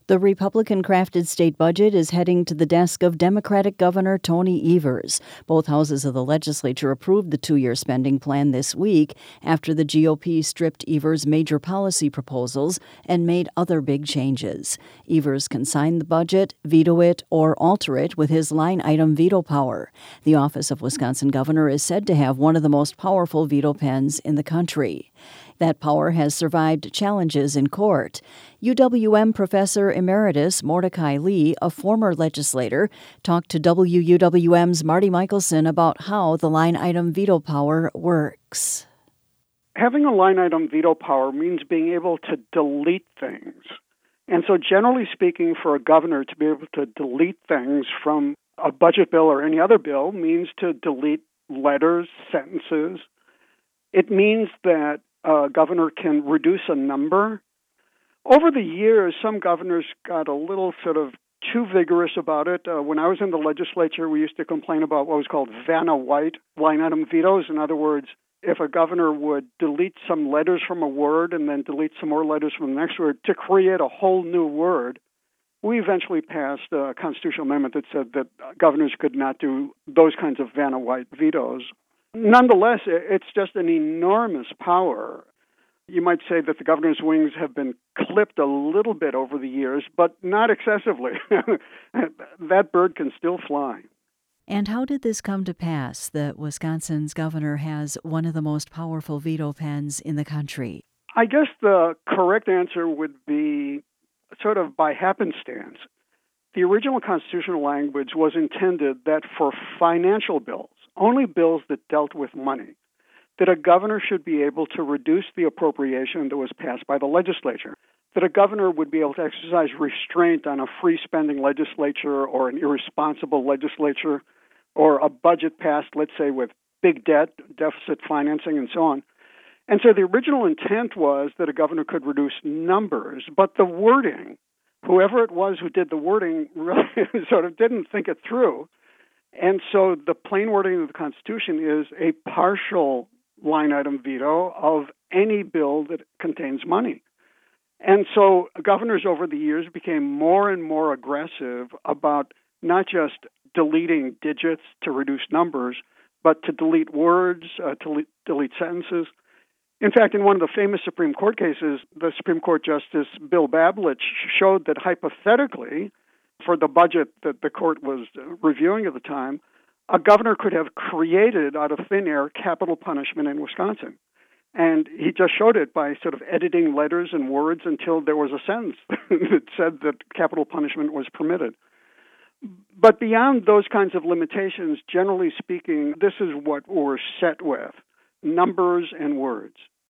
The Republican-crafted state budget is heading to the desk of Democratic Governor Tony Evers. Both houses of the legislature approved the two-year spending plan this week after the GOP stripped Evers' major policy proposals and made other big changes. Evers can sign the budget, veto it, or alter it with his line-item veto power. The office of Wisconsin governor is said to have one of the most powerful veto pens in the country. That power has survived challenges in court. UWM Professor Emeritus Mordecai Lee, a former legislator, talked to WUWM's Marty Michelson about how the line-item veto power works. Having a line-item veto power means being able to delete things. And so generally speaking, for a governor to be able to delete things from a budget bill or any other bill means to delete letters, sentences. It means that a governor can reduce a number. Over the years, some governors got a little sort of too vigorous about it. When I was in the legislature, we used to complain about what was called Vanna White line-item vetoes. In other words, if a governor would delete some letters from a word and then delete some more letters from the next word to create a whole new word, we eventually passed a constitutional amendment that said that governors could not do those kinds of Vanna White vetoes. Nonetheless, it's just an enormous power. You might say that the governor's wings have been clipped a little bit over the years, but not excessively. That bird can still fly. And how did this come to pass that Wisconsin's governor has one of the most powerful veto pens in the country? I guess the correct answer would be sort of by happenstance. The original constitutional language was intended that for financial bills, only bills that dealt with money, that a governor should be able to reduce the appropriation that was passed by the legislature, that a governor would be able to exercise restraint on a free-spending legislature or an irresponsible legislature or a budget passed, let's say, with big debt, deficit financing, and so on. And so the original intent was that a governor could reduce numbers, but the wording, whoever it was who did the wording really sort of didn't think it through. And so the plain wording of the Constitution is a partial line-item veto of any bill that contains money. And so governors over the years became more and more aggressive about not just deleting digits to reduce numbers, but to delete words, to delete sentences. In fact, in one of the famous Supreme Court cases, the Supreme Court Justice Bill Bablich showed that hypothetically, for the budget that the court was reviewing at the time, a governor could have created out of thin air capital punishment in Wisconsin. And he just showed it by sort of editing letters and words until there was a sentence that said that capital punishment was permitted. But beyond those kinds of limitations, generally speaking, this is what we're set with, numbers and words.